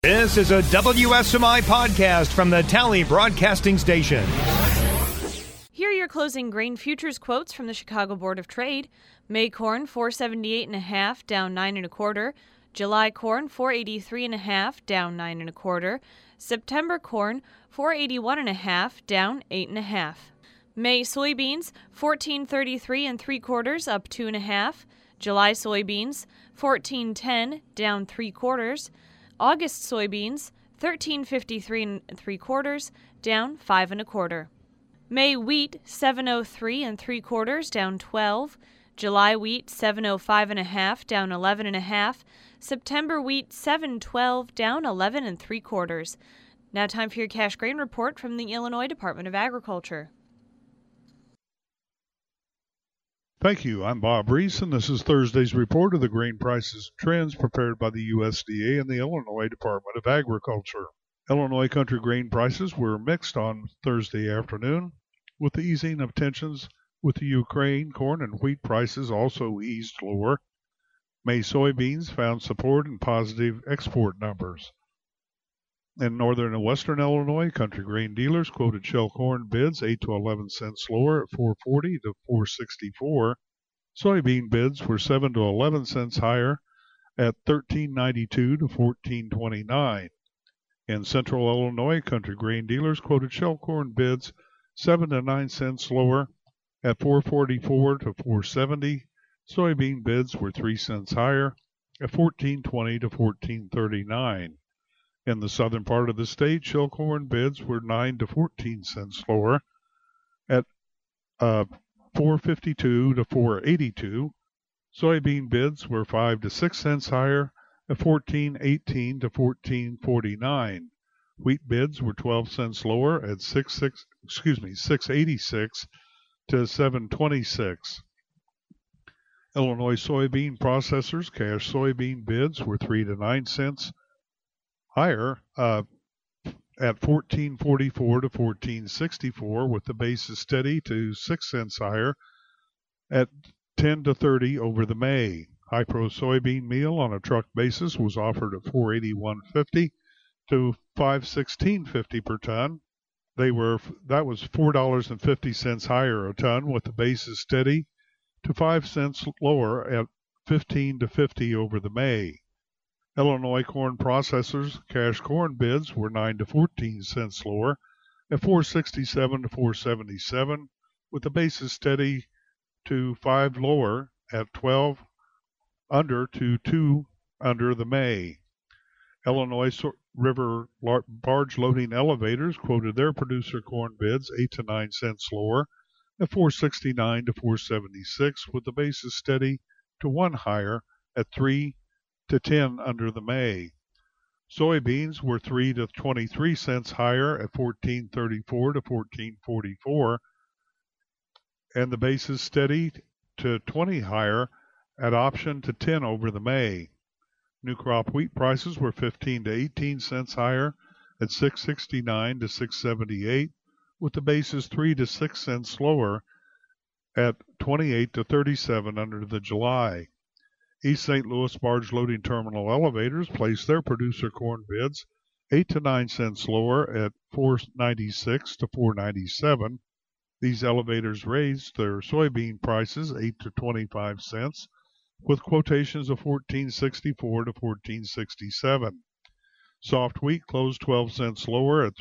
This is a WSMI podcast from the Tally Broadcasting Station. Here are your closing grain futures quotes from the Chicago Board of Trade. May corn 478.5, down 9 1/4. July corn 483.5, down 9 1/4. September corn 481.5, down 8 1/2. May soybeans 1433 3/4, up 2 1/2. July soybeans 1410, down 3/4. August soybeans 1353 3/4, down 5 1/4. May wheat 703 3/4, down 12. July wheat 705.5, down 11 1/2. September wheat 712, down 11 3/4. Now time for your cash grain report from the Illinois Department of Agriculture. Thank you. I'm Bob Reese, and this is Thursday's report of the grain prices and trends prepared by the USDA and the Illinois Department of Agriculture. Illinois country grain prices were mixed on Thursday afternoon, with the easing of tensions with the Ukraine. Corn and wheat prices also eased lower. May soybeans found support in positive export numbers. In northern and western Illinois, country grain dealers quoted shell corn bids 8 to 11 cents lower at $4.40 to $4.64. Soybean bids were 7 to 11 cents higher at $13.92 to $14.29. In central Illinois, country grain dealers quoted shell corn bids 7 to 9 cents lower at $4.44 to $4.70. Soybean bids were 3 cents higher at $14.20 to $14.39. In the southern part of the state, shell corn bids were 9 to 14 cents lower at $4.52 to $4.82. Soybean bids were 5 to 6 cents higher at $14.18 to $14.49. Wheat bids were 12 cents lower at $6.86 to $7.26. Illinois soybean processors cash soybean bids were 3 to 9 cents higher at $14.44 to $14.64, with the basis steady to 6 cents higher at $10 to $30 over the May. High Pro soybean meal on a truck basis was offered at $481.50 to $516.50 per ton. That was $4.50 higher a ton, with the basis steady to 5 cents lower at $15 to $50 over the May. Illinois corn processors cash corn bids were 9 to 14 cents lower at $4.67 to $4.77, with the basis steady to 5 lower at 12 under to 2 under the May. Illinois River barge loading elevators quoted their producer corn bids 8 to 9 cents lower at $4.69 to $4.76, with the basis steady to 1 higher at 3 to 10 under the May. Soybeans were 3 to 23 cents higher at $14.34 to $14.44, and the basis steady to 20 higher at option to 10 over the May. New crop wheat prices were 15 to 18 cents higher at $6.69 to $6.78, with the basis 3 to 6 cents lower at 28 to 37 under the July. East St. Louis barge loading terminal elevators placed their producer corn bids 8 to 9 cents lower at $4.96 to $4.97. These elevators raised their soybean prices 8 to 25 cents, with quotations of $14.64 to $14.67. Soft wheat closed 12 cents lower at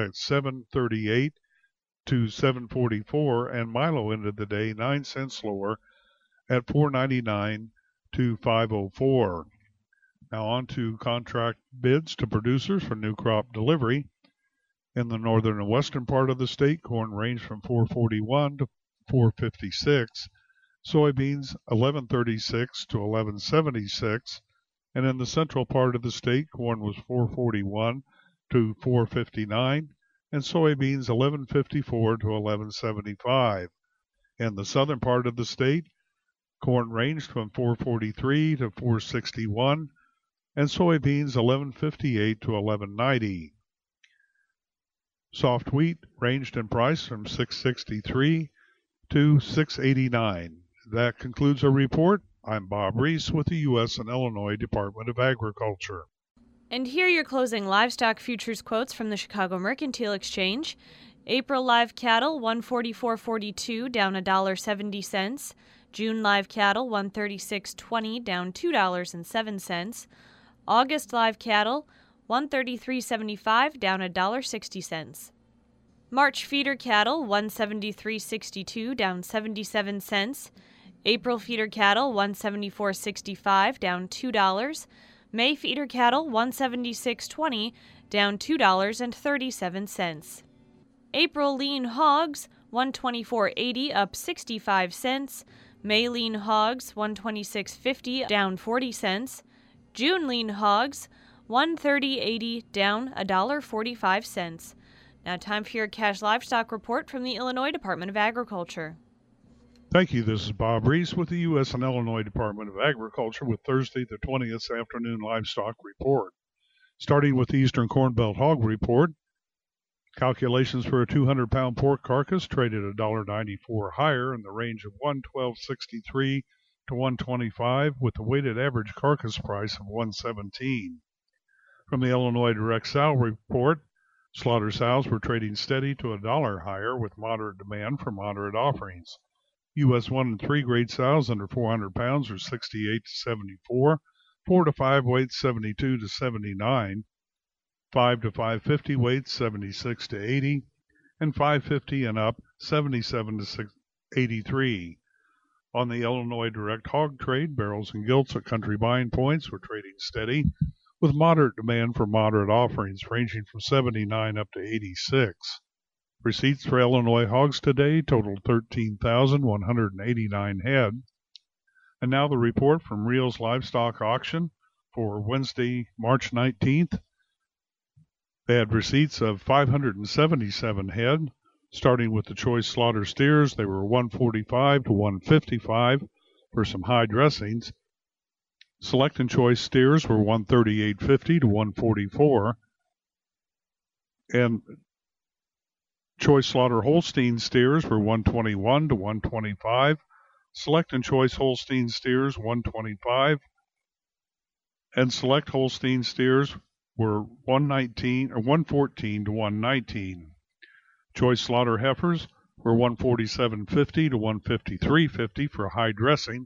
$7.38 to $7.44, and Milo ended the day 9 cents lower at $4.99 to $5.04. Now on to contract bids to producers for new crop delivery. In the northern and western part of the state, corn ranged from $4.41 to $4.56, soybeans $11.36 to $11.76, and in the central part of the state, corn was $4.41 to $4.59, and soybeans $11.54 to $11.75. In the southern part of the state, corn ranged from $4.43 to $4.61, and soybeans $11.58 to $11.90. Soft wheat ranged in price from $6.63 to $6.89. That concludes our report. I'm Bob Reese with the U.S. and Illinois Department of Agriculture. And here are your closing livestock futures quotes from the Chicago Mercantile Exchange. April live cattle, $144.42, down $1.70. June live cattle, $136.20, down $2.07. August live cattle, $133.75, down $1.60. March feeder cattle, $173.62, down 77 cents. April feeder cattle, $174.65, down $2. May feeder cattle, $176.20, down $2.37. April lean hogs, $124.80, up 65 cents. May lean hogs, $126.50, down 40 cents. June lean hogs, $130.80, down $1.45. Now time for your cash livestock report from the Illinois Department of Agriculture. Thank you. This is Bob Reese with the U.S. and Illinois Department of Agriculture with Thursday the 20th afternoon livestock report. Starting with the Eastern Corn Belt Hog Report, calculations for a 200-pound pork carcass traded $1.94 higher in the range of $112.63 to $125 with a weighted average carcass price of $117. From the Illinois Direct Sow Report, slaughter sows were trading steady to $1 higher with moderate demand for moderate offerings. U.S. 1 and 3 grade sows under 400 pounds are 68 to 74, 4 to 5 weights 72 to 79, 5 to 550 weights 76 to 80, and 550 and up 77 to 83. On the Illinois Direct Hog Trade, barrels and gilts at country buying points were trading steady with moderate demand for moderate offerings ranging from 79 up to 86. Receipts for Illinois hogs today totaled 13,189 head. And now the report from Reel's Livestock Auction for Wednesday, March 19th. They had receipts of 577 head. Starting with the choice slaughter steers, they were 145 to 155 for some high dressings. Select and choice steers were 138.50 to 144. And choice slaughter Holstein steers were 121 to 125. Select and choice Holstein steers 125. And select Holstein steers were 114 to 119. Choice slaughter heifers were 147.50 to 153.50 for high dressing.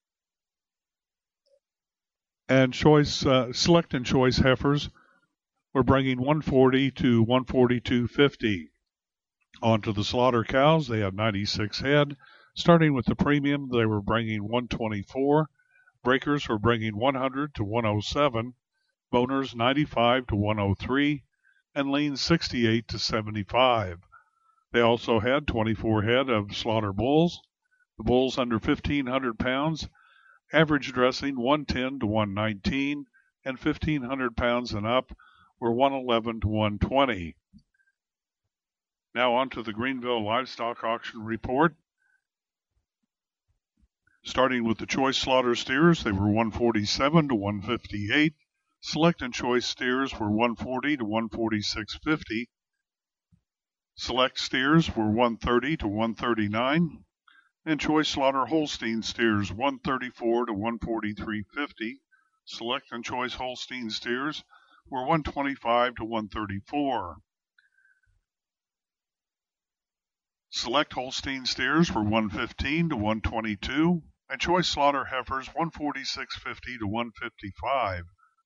And select and choice heifers were bringing 140 to 142.50. Onto the slaughter cows, they had 96 head. Starting with the premium, they were bringing 124. Breakers were bringing 100 to 107. Boners 95 to 103. And lean 68 to 75. They also had 24 head of slaughter bulls. The bulls under 1,500 pounds, average dressing 110 to 119, and 1,500 pounds and up were 111 to 120. Now on to the Greenville Livestock Auction Report. Starting with the choice slaughter steers, they were 147 to 158. Select and choice steers were 140 to 146.50. Select steers were 130 to 139. And choice slaughter Holstein steers 134 to 143.50. Select and choice Holstein steers were 125 to 134. Select Holstein steers were 115 to 122, and choice slaughter heifers 146.50 to 155.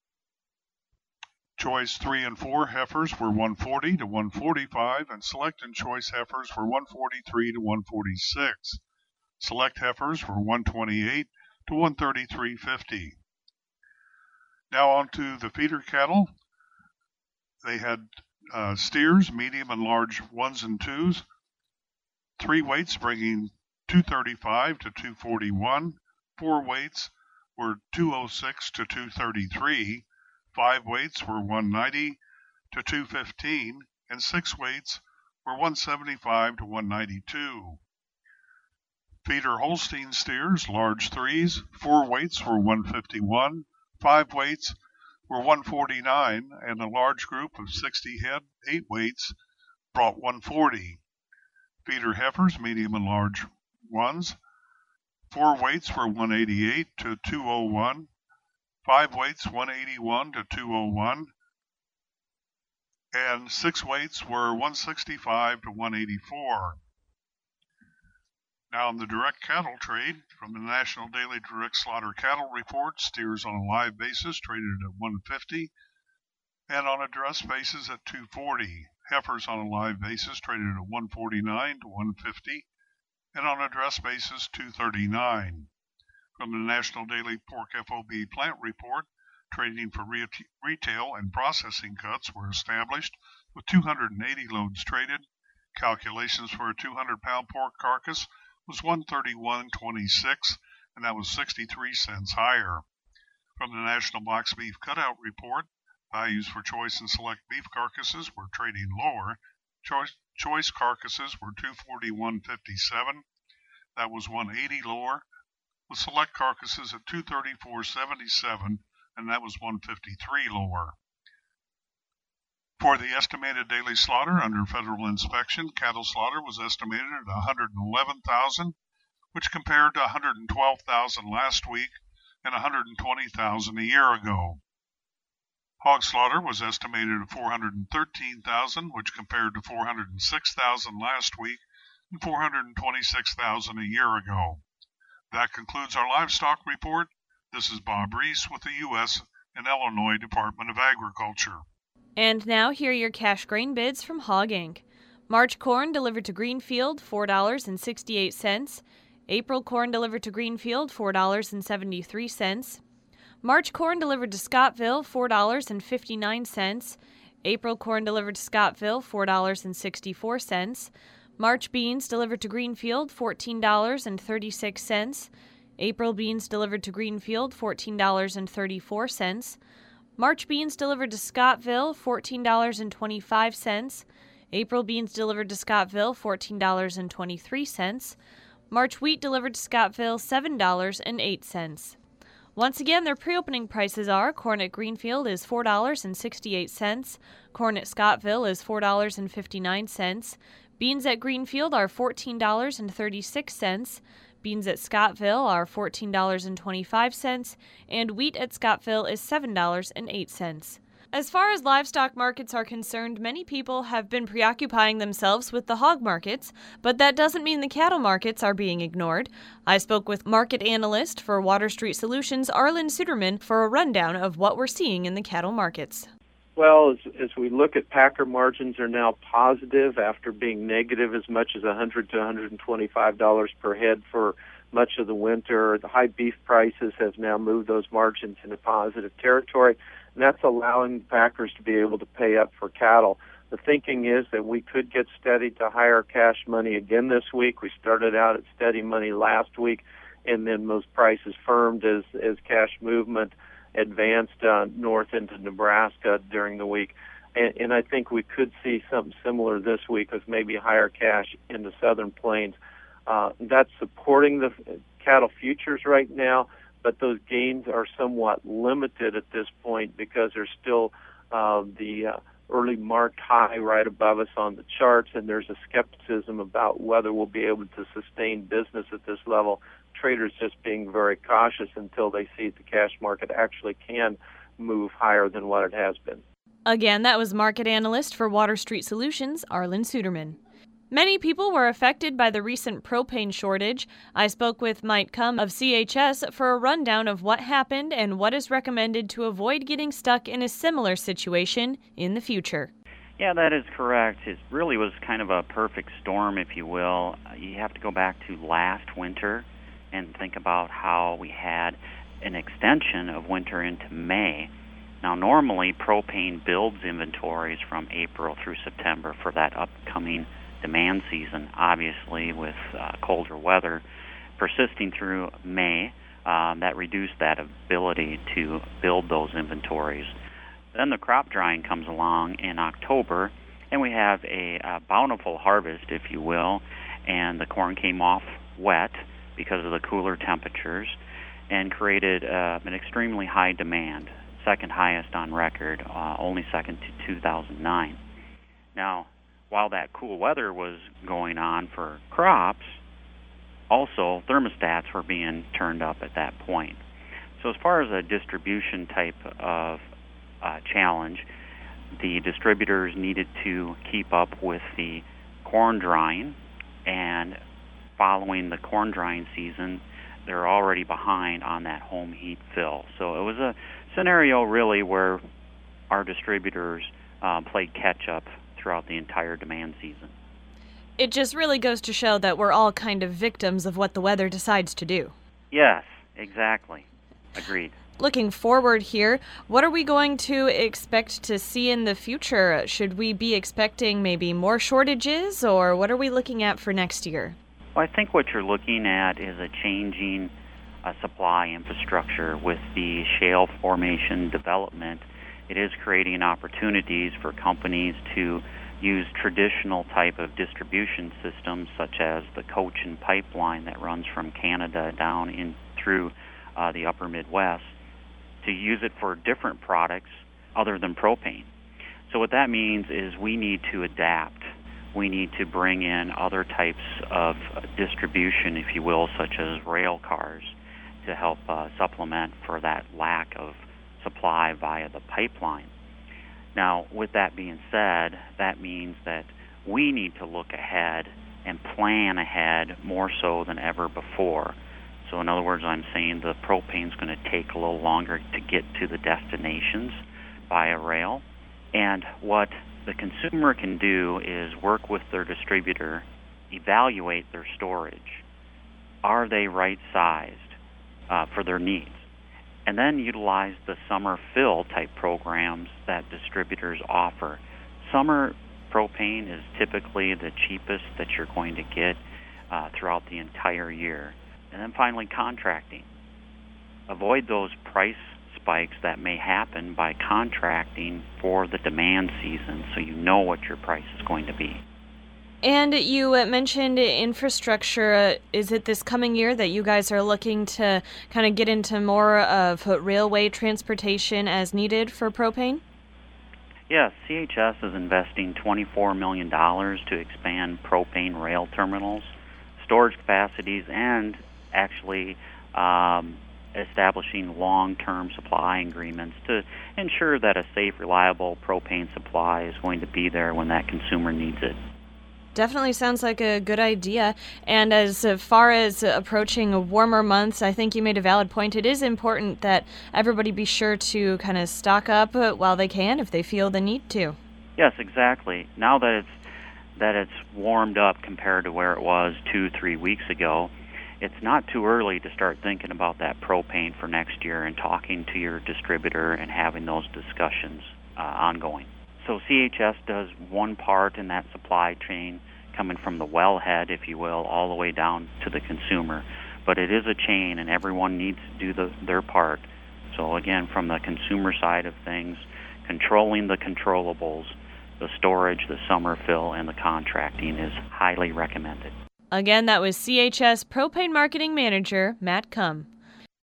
Choice 3 and 4 heifers were 140 to 145, and select and choice heifers were 143 to 146. Select heifers were 128 to 133.50. Now on to the feeder cattle. They had steers, medium and large 1s and 2s. 3 weights bringing 235 to 241. 4 weights were 206 to 233. 5 weights were 190 to 215. And 6 weights were 175 to 192. Feeder Holstein steers, large 3s. 4 weights were 151. 5 weights were 149. And a large group of 60 head, 8 weights, brought 140. Feeder heifers, medium and large 1s. 4 weights were 188 to 201. 5 weights 181 to 201, and 6 weights were 165 to 184. Now in the direct cattle trade, from the National Daily Direct Slaughter Cattle Report, steers on a live basis traded at 150, and on a dress basis at 240. Heifers on a live basis traded at 149 to 150, and on a dress basis 239. From the National Daily Pork FOB Plant Report, trading for retail and processing cuts were established with 280 loads traded. Calculations for a 200-pound pork carcass was $131.26, and that was 63 cents higher. From the National Box Beef Cutout Report, values for choice and select beef carcasses were trading lower. Choice carcasses were $241.57, that was $180 lower, with select carcasses at $234.77, and that was $153 lower. For the estimated daily slaughter under federal inspection, cattle slaughter was estimated at 111,000, which compared to 112,000 last week and 120,000 a year ago. Hog slaughter was estimated at 413,000, which compared to 406,000 last week and 426,000 a year ago. That concludes our livestock report. This is Bob Reese with the U.S. and Illinois Department of Agriculture. And now here are your cash grain bids from Hog Inc. March corn delivered to Greenfield, $4.68. April corn delivered to Greenfield, $4.73. March corn delivered to Scottville, $4.59. April corn delivered to Scottville, $4.64. March beans delivered to Greenfield, $14.36. April beans delivered to Greenfield, $14.34. March beans delivered to Scottville, $14.25. April beans delivered to Scottville, $14.23. March wheat delivered to Scottville, $7.08. Once again, their pre-opening prices are: corn at Greenfield is $4.68, corn at Scottville is $4.59, beans at Greenfield are $14.36, beans at Scottville are $14.25, and wheat at Scottville is $7.08. As far as livestock markets are concerned, many people have been preoccupying themselves with the hog markets, but that doesn't mean the cattle markets are being ignored. I spoke with market analyst for Water Street Solutions, Arlen Suderman, for a rundown of what we're seeing in the cattle markets. Well, as we look at packer margins are now positive after being negative as much as $100 to $125 per head for much of the winter. The high beef prices have now moved those margins into positive territory, and that's allowing packers to be able to pay up for cattle. The thinking is that we could get steady to higher cash money again this week. We started out at steady money last week, and then those prices firmed as cash movement advanced north into Nebraska during the week. And I think we could see something similar this week with maybe higher cash in the southern plains. That's supporting the cattle futures right now, but those gains are somewhat limited at this point because there's still the early marked high right above us on the charts, and there's a skepticism about whether we'll be able to sustain business at this level. Traders just being very cautious until they see the cash market actually can move higher than what it has been. Again, that was market analyst for Water Street Solutions, Arlen Suderman. Many people were affected by the recent propane shortage. I spoke with Mike Cum of CHS for a rundown of what happened and what is recommended to avoid getting stuck in a similar situation in the future. Yeah, that is correct. It really was kind of a perfect storm, if you will. You have to go back to last winter and think about how we had an extension of winter into May. Now, normally propane builds inventories from April through September for that upcoming demand season. Obviously, with colder weather persisting through May, that reduced that ability to build those inventories. Then the crop drying comes along in October, and we have a bountiful harvest, if you will, and the corn came off wet because of the cooler temperatures and created an extremely high demand, second highest on record, only second to 2009. Now, while that cool weather was going on for crops, also thermostats were being turned up at that point. So as far as a distribution type of challenge, the distributors needed to keep up with the corn drying, and following the corn drying season, they're already behind on that home heat fill. So it was a scenario really where our distributors played catch up throughout the entire demand season. It just really goes to show that we're all kind of victims of what the weather decides to do. Yes, exactly. Agreed. Looking forward here, what are we going to expect to see in the future? Should we be expecting maybe more shortages, or what are we looking at for next year? Well, I think what you're looking at is a changing supply infrastructure with the shale formation development. It is creating opportunities for companies to use traditional type of distribution systems, such as the Cochin pipeline that runs from Canada down in through the upper Midwest, to use it for different products other than propane. So what that means is we need to adapt. We need to bring in other types of distribution, if you will, such as rail cars, to help supplement for that lack of supply via the pipeline. Now, with that being said, that means that we need to look ahead and plan ahead more so than ever before. So in other words, I'm saying the propane is going to take a little longer to get to the destinations via rail. And what the consumer can do is work with their distributor, evaluate their storage. Are they right-sized for their needs? And then utilize the summer fill type programs that distributors offer. Summer propane is typically the cheapest that you're going to get throughout the entire year. And then finally, contracting. Avoid those price spikes that may happen by contracting for the demand season, so you know what your price is going to be. And you mentioned infrastructure. Is it this coming year that you guys are looking to kind of get into more of railway transportation as needed for propane? Yes, CHS is investing $24 million to expand propane rail terminals, storage capacities, and actually establishing long-term supply agreements to ensure that a safe, reliable propane supply is going to be there when that consumer needs it. Definitely sounds like a good idea. And as far as approaching warmer months, I think you made a valid point. It is important that everybody be sure to kind of stock up while they can if they feel the need to. Yes, exactly. Now that it's warmed up compared to where it was 2-3 weeks ago, it's not too early to start thinking about that propane for next year and talking to your distributor and having those discussions ongoing. So CHS does one part in that supply chain, coming from the wellhead, if you will, all the way down to the consumer. But it is a chain, and everyone needs to do their part. So again, from the consumer side of things, controlling the controllables, the storage, the summer fill, and the contracting is highly recommended. Again, that was CHS Propane Marketing Manager Matt Kumm.